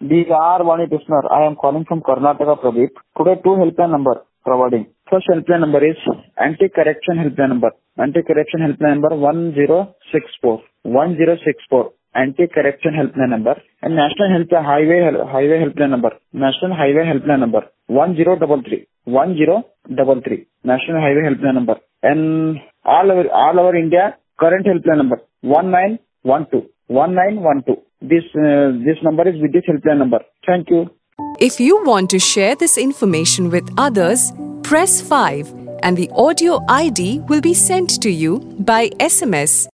DR Vani Krishnar. I am calling from Karnataka, Pradeep. Today, two helpline number providing. First helpline number is anti-corruption helpline number. Anti-corruption helpline number 1064. 1064. Anti-corruption helpline number. And National Highway helpline number. National Highway helpline number 1033. 1033. National Highway helpline number. And all over India current helpline number 1912. 1912. This number is with this helpline number. Thank you. If you want to share this information with others, press 5 and the audio ID will be sent to you by SMS.